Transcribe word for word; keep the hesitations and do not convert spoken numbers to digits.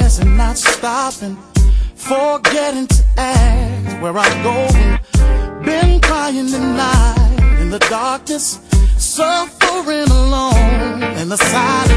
progress and not stopping, forgetting to ask where I'm going. Been crying tonight in the darkness, suffering alone in the silence.